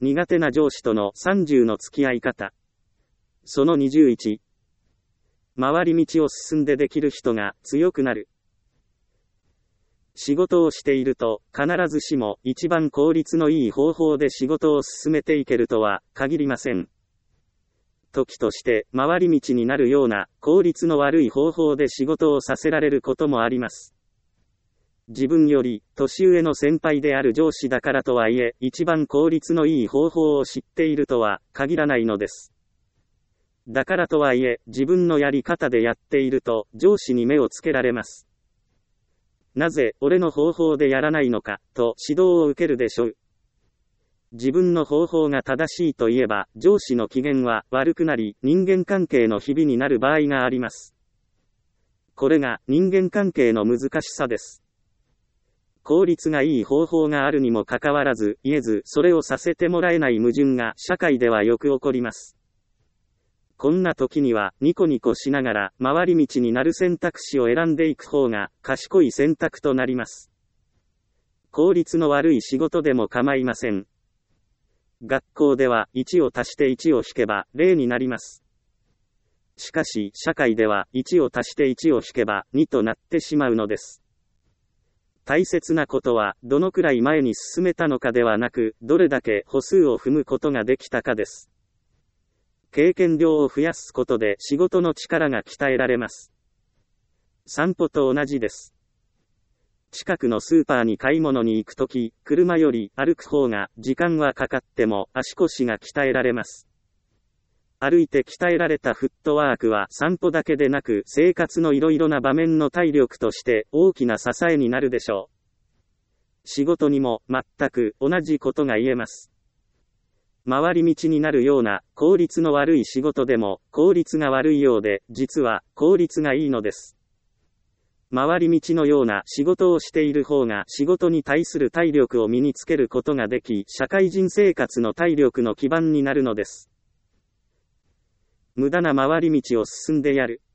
苦手な上司との30の付き合い方。その21。回り道を進んでできる人が強くなる。仕事をしていると、必ずしも一番効率のいい方法で仕事を進めていけるとは限りません。時として回り道になるような効率の悪い方法で仕事をさせられることもあります。自分より年上の先輩である上司だからとはいえ、一番効率のいい方法を知っているとは限らないのです。だからとはいえ、自分のやり方でやっていると上司に目をつけられます。なぜ俺の方法でやらないのかと指導を受けるでしょう。自分の方法が正しいといえば、上司の機嫌は悪くなり、人間関係のひびになる場合があります。これが人間関係の難しさです。効率がいい方法があるにもかかわらず、言えず、それをさせてもらえない矛盾が社会ではよく起こります。こんな時には、ニコニコしながら、回り道になる選択肢を選んでいく方が、賢い選択となります。効率の悪い仕事でも構いません。学校では1を足して1を引けば0になります。しかし社会では1を足して1を引けば2となってしまうのです。大切なことはどのくらい前に進めたのかではなく、どれだけ歩数を踏むことができたかです。経験量を増やすことで仕事の力が鍛えられます。散歩と同じです。近くのスーパーに買い物に行くとき、車より歩く方が時間はかかっても足腰が鍛えられます。歩いて鍛えられたフットワークは散歩だけでなく生活のいろいろな場面の体力として大きな支えになるでしょう。仕事にも全く同じことが言えます。回り道になるような効率の悪い仕事でも効率が悪いようで実は効率がいいのです。回り道のような仕事をしている方が仕事に対する体力を身につけることができ、社会人生活の体力の基盤になるのです。無駄な回り道を進んでやる。